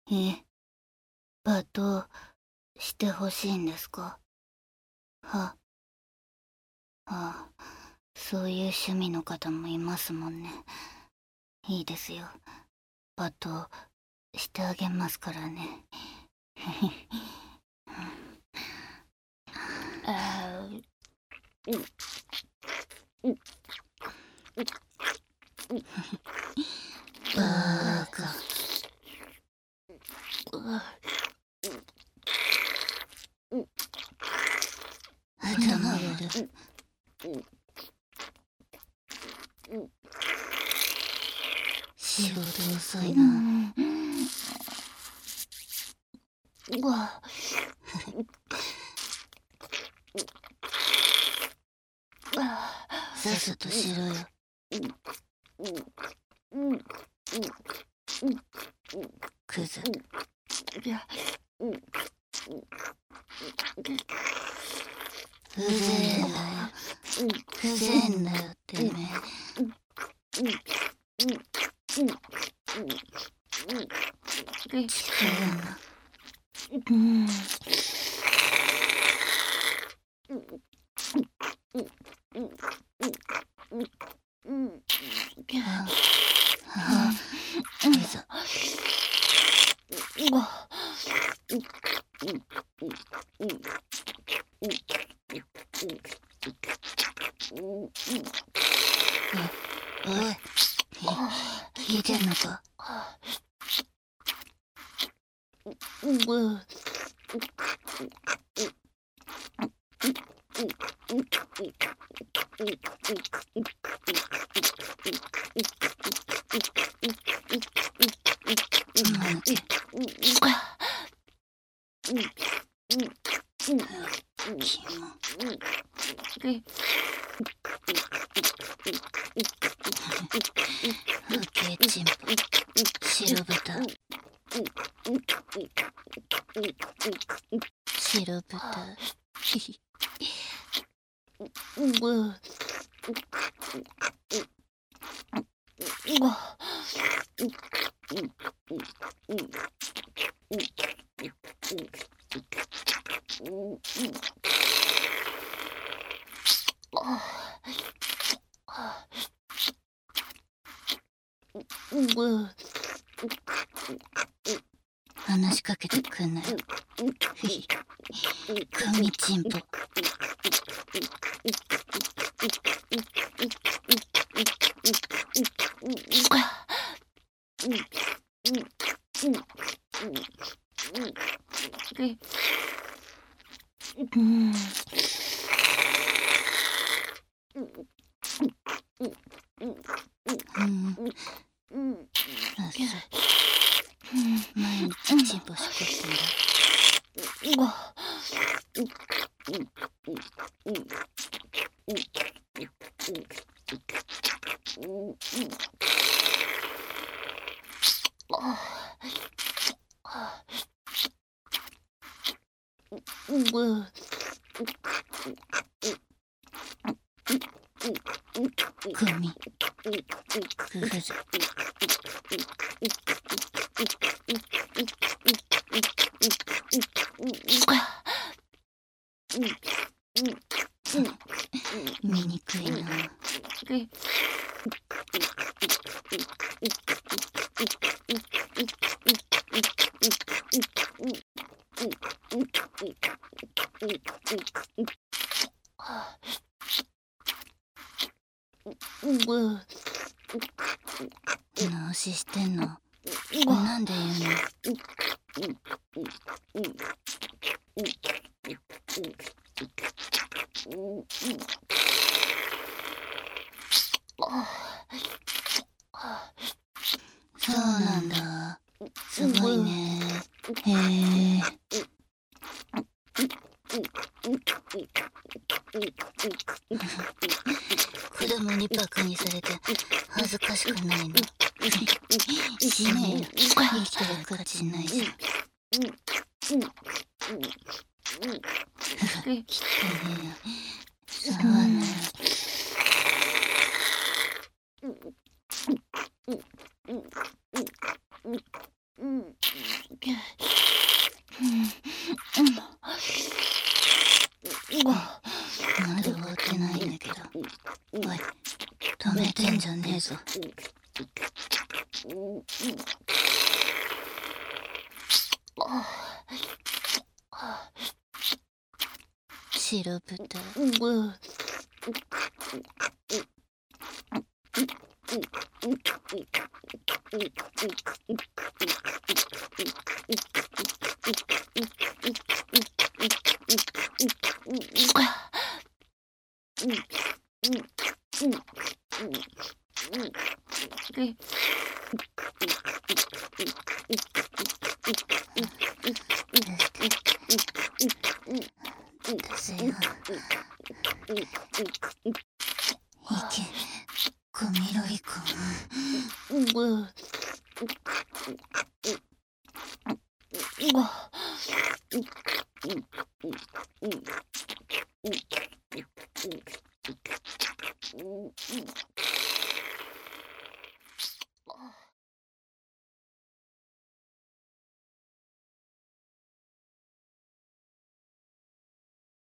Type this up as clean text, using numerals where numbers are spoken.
え、罵倒してほしいんですか？は、あ、そういう趣味の方もいますもんね。いいですよ。罵倒してあげますからね。 あーうバーカ。頭やる。仕事遅いな。さっさとしろよ。クズ。ふざけんなよ。ふざけんなよってめえ。近寄んな。いざ。おい、聞いてんのか？チンポ、白豚。白豚。話しかけてくんなよ。組チンポ。毎日チンポしこってんだ。組。ふふず。醜いな。直ししてんの？なんで言うの？そうなんだ。すごいね。へえ。子供にバカにされて恥ずかしくないの？死ねよ。生きてる価値ないじゃん。汚ねえよ。触んなよ。 まだ終わってないんだけど。おい、止めてんじゃねえぞ。白豚。ですよ。いけ、ゴミロリコン。